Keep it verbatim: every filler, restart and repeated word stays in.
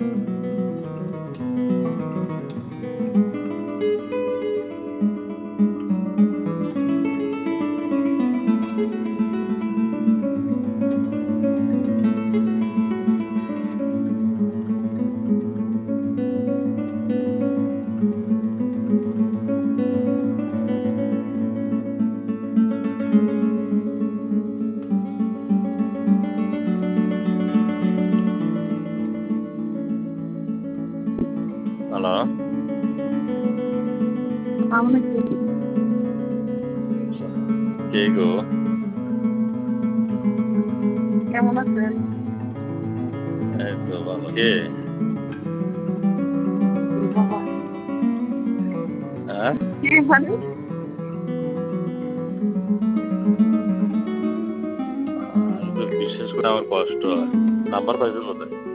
Hello. কে গো? কেমন আছেন? এই তো ভালো। কে? বাবা। হ্যাঁ? কে মানে? আমি তো বিশ্বাস করে আমার কষ্ট হয়। নাম্বার পাইছো কোথায়?